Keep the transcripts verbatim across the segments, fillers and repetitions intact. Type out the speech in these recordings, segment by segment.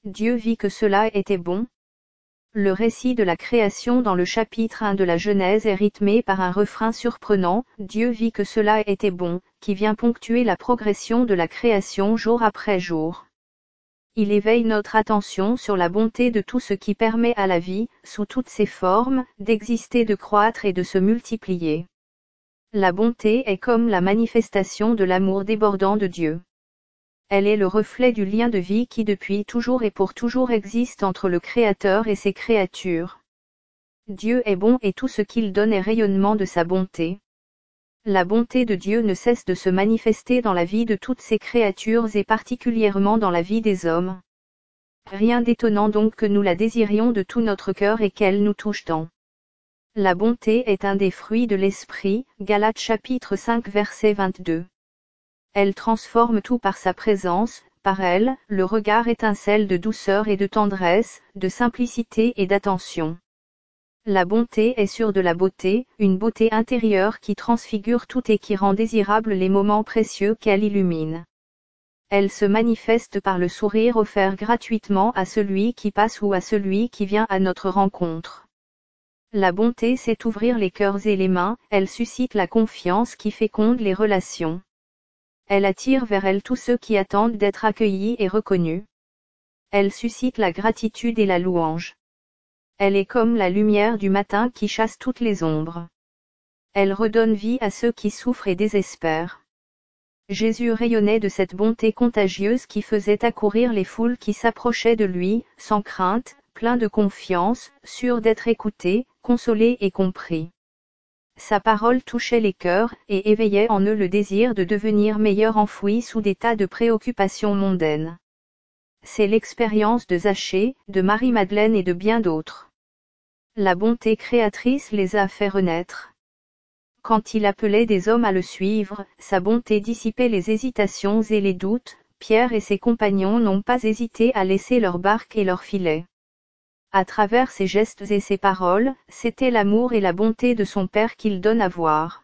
Dieu vit que cela était bon. Le récit de la création dans le chapitre un de la Genèse est rythmé par un refrain surprenant, Dieu vit que cela était bon, qui vient ponctuer la progression de la création jour après jour. Il éveille notre attention sur la bonté de tout ce qui permet à la vie, sous toutes ses formes, d'exister, de croître et de se multiplier. La bonté est comme la manifestation de l'amour débordant de Dieu. Elle est le reflet du lien de vie qui depuis toujours et pour toujours existe entre le Créateur et ses créatures. Dieu est bon et tout ce qu'il donne est rayonnement de sa bonté. La bonté de Dieu ne cesse de se manifester dans la vie de toutes ses créatures et particulièrement dans la vie des hommes. Rien d'étonnant donc que nous la désirions de tout notre cœur et qu'elle nous touche tant. La bonté est un des fruits de l'esprit, Galates chapitre cinq verset vingt-deux. Elle transforme tout par sa présence, par elle, le regard étincelle de douceur et de tendresse, de simplicité et d'attention. La bonté est sûre de la beauté, une beauté intérieure qui transfigure tout et qui rend désirables les moments précieux qu'elle illumine. Elle se manifeste par le sourire offert gratuitement à celui qui passe ou à celui qui vient à notre rencontre. La bonté sait ouvrir les cœurs et les mains, elle suscite la confiance qui féconde les relations. Elle attire vers elle tous ceux qui attendent d'être accueillis et reconnus. Elle suscite la gratitude et la louange. Elle est comme la lumière du matin qui chasse toutes les ombres. Elle redonne vie à ceux qui souffrent et désespèrent. Jésus rayonnait de cette bonté contagieuse qui faisait accourir les foules qui s'approchaient de lui, sans crainte, plein de confiance, sûr d'être écouté, consolé et compris. Sa parole touchait les cœurs et éveillait en eux le désir de devenir meilleurs enfouis sous des tas de préoccupations mondaines. C'est l'expérience de Zachée, de Marie-Madeleine et de bien d'autres. La bonté créatrice les a fait renaître. Quand il appelait des hommes à le suivre, sa bonté dissipait les hésitations et les doutes. Pierre et ses compagnons n'ont pas hésité à laisser leur barque et leur filet. À travers ses gestes et ses paroles, c'était l'amour et la bonté de son Père qu'il donne à voir.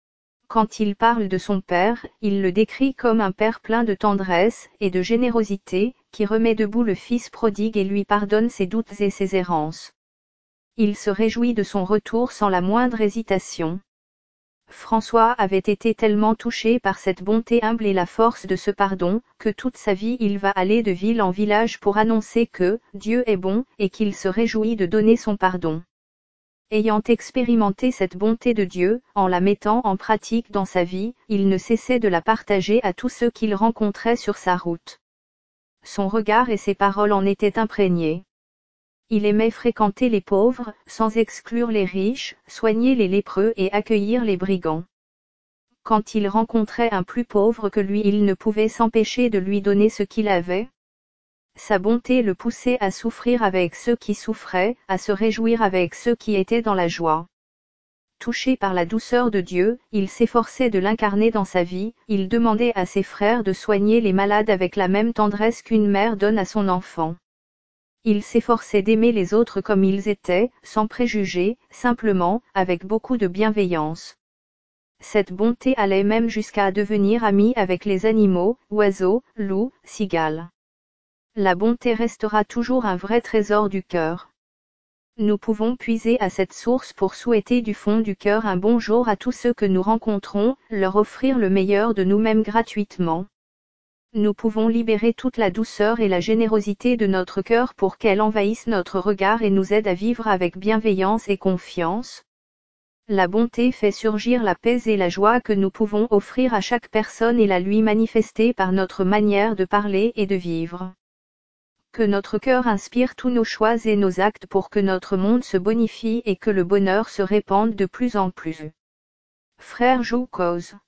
Quand il parle de son Père, il le décrit comme un Père plein de tendresse et de générosité, qui remet debout le Fils prodigue et lui pardonne ses doutes et ses errances. Il se réjouit de son retour sans la moindre hésitation. François avait été tellement touché par cette bonté humble et la force de ce pardon, que toute sa vie il va aller de ville en village pour annoncer que Dieu est bon, et qu'il se réjouit de donner son pardon. Ayant expérimenté cette bonté de Dieu, en la mettant en pratique dans sa vie, il ne cessait de la partager à tous ceux qu'il rencontrait sur sa route. Son regard et ses paroles en étaient imprégnés. Il aimait fréquenter les pauvres, sans exclure les riches, soigner les lépreux et accueillir les brigands. Quand il rencontrait un plus pauvre que lui, il ne pouvait s'empêcher de lui donner ce qu'il avait. Sa bonté le poussait à souffrir avec ceux qui souffraient, à se réjouir avec ceux qui étaient dans la joie. Touché par la douceur de Dieu, il s'efforçait de l'incarner dans sa vie, il demandait à ses frères de soigner les malades avec la même tendresse qu'une mère donne à son enfant. Il s'efforçait d'aimer les autres comme ils étaient, sans préjugés, simplement, avec beaucoup de bienveillance. Cette bonté allait même jusqu'à devenir ami avec les animaux, oiseaux, loups, cigales. La bonté restera toujours un vrai trésor du cœur. Nous pouvons puiser à cette source pour souhaiter du fond du cœur un bonjour à tous ceux que nous rencontrons, leur offrir le meilleur de nous-mêmes gratuitement. Nous pouvons libérer toute la douceur et la générosité de notre cœur pour qu'elle envahisse notre regard et nous aide à vivre avec bienveillance et confiance. La bonté fait surgir la paix et la joie que nous pouvons offrir à chaque personne et la lui manifester par notre manière de parler et de vivre. Que notre cœur inspire tous nos choix et nos actes pour que notre monde se bonifie et que le bonheur se répande de plus en plus. Frère Joucause.